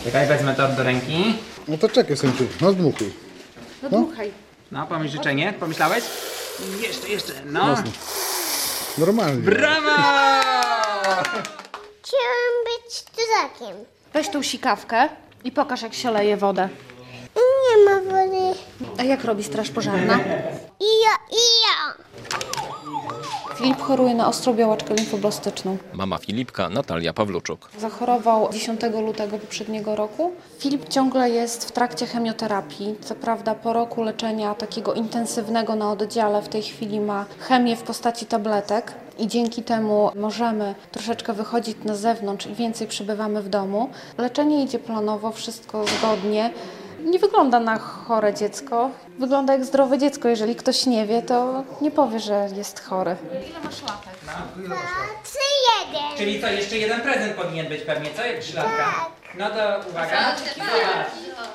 Czekaj, wezmę to do ręki. No to czekaj, synku, no dmuchuj. No dmuchaj. No, pomyśl życzenie. Pomyślałeś? Jeszcze. No. Jasne. Normalnie. Brawo! Chciałam być strażakiem. Weź tą sikawkę i pokaż, jak się leje wodę. Nie ma wody. A jak robi straż pożarna? I ja. Filip choruje na ostrą białaczkę limfoblastyczną. Mama Filipka, Natalia Pawluczuk. Zachorował 10 lutego poprzedniego roku. Filip ciągle jest w trakcie chemioterapii. Co prawda po roku leczenia takiego intensywnego na oddziale w tej chwili ma chemię w postaci tabletek i dzięki temu możemy troszeczkę wychodzić na zewnątrz i więcej przebywamy w domu. Leczenie idzie planowo, wszystko zgodnie. Nie wygląda na chore dziecko, wygląda jak zdrowe dziecko. Jeżeli ktoś nie wie, to nie powie, że jest chory. Ile masz latek? 3-1. Czyli co, jeszcze jeden prezent powinien być pewnie, co? Jak 3 latka? No to uwaga. Zobacz.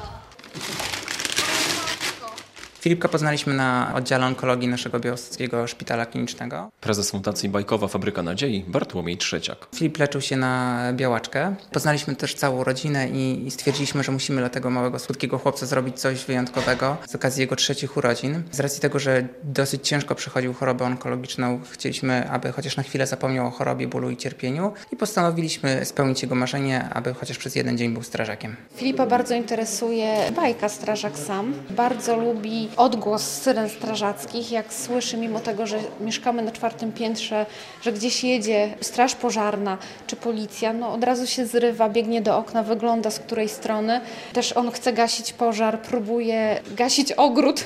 Filipka poznaliśmy na oddziale onkologii naszego białostockiego szpitala klinicznego. Prezes Fundacji Bajkowa Fabryka Nadziei, Bartłomiej Trzeciak. Filip leczył się na białaczkę. Poznaliśmy też całą rodzinę i stwierdziliśmy, że musimy dla tego małego, słodkiego chłopca zrobić coś wyjątkowego z okazji jego 3 urodzin. Z racji tego, że dosyć ciężko przechodził chorobę onkologiczną, chcieliśmy, aby chociaż na chwilę zapomniał o chorobie, bólu i cierpieniu i postanowiliśmy spełnić jego marzenie, aby chociaż przez jeden dzień był strażakiem. Filipa bardzo interesuje bajka Strażak Sam. Bardzo lubi odgłos syren strażackich, jak słyszy, mimo tego, że mieszkamy na 4. piętrze, że gdzieś jedzie straż pożarna czy policja, no od razu się zrywa, biegnie do okna, wygląda z której strony. Też on chce gasić pożar, próbuje gasić ogród.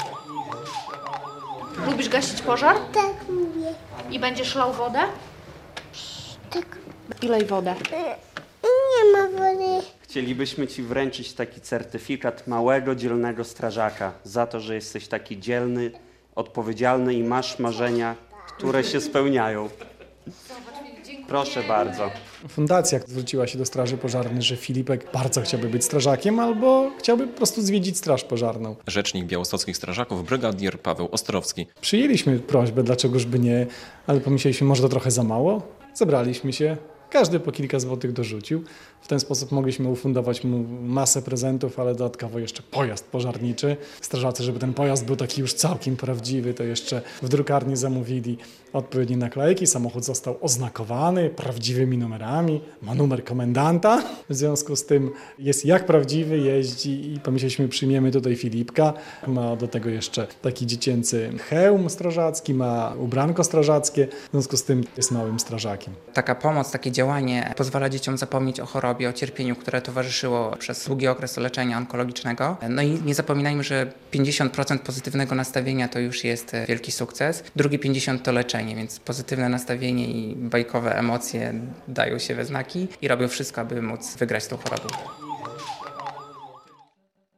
Lubisz gasić pożar? Tak mówię. I będziesz lał wodę? Tak. I lej wodę. Nie ma wody. Chcielibyśmy Ci wręczyć taki certyfikat małego, dzielnego strażaka za to, że jesteś taki dzielny, odpowiedzialny i masz marzenia, które się spełniają. Proszę bardzo. Fundacja zwróciła się do Straży Pożarnej, że Filipek bardzo chciałby być strażakiem albo chciałby po prostu zwiedzić Straż Pożarną. Rzecznik białostockich strażaków, brygadier Paweł Ostrowski. Przyjęliśmy prośbę, dlaczegoż by nie, ale pomyśleliśmy, może to trochę za mało. Zebraliśmy się, każdy po kilka złotych dorzucił. W ten sposób mogliśmy ufundować mu masę prezentów, ale dodatkowo jeszcze pojazd pożarniczy. Strażacy, żeby ten pojazd był taki już całkiem prawdziwy, to jeszcze w drukarni zamówili odpowiednie naklejki. Samochód został oznakowany prawdziwymi numerami, ma numer komendanta. W związku z tym jest jak prawdziwy, jeździ i pomyśleliśmy, przyjmiemy tutaj Filipka. Ma do tego jeszcze taki dziecięcy hełm strażacki, ma ubranko strażackie, w związku z tym jest małym strażakiem. Taka pomoc, takie działanie pozwala dzieciom zapomnieć o chorobie, o cierpieniu, które towarzyszyło przez długi okres leczenia onkologicznego. No i nie zapominajmy, że 50% pozytywnego nastawienia to już jest wielki sukces. Drugie 50% to leczenie, więc pozytywne nastawienie i bajkowe emocje dają się we znaki i robią wszystko, aby móc wygrać z tą chorobą.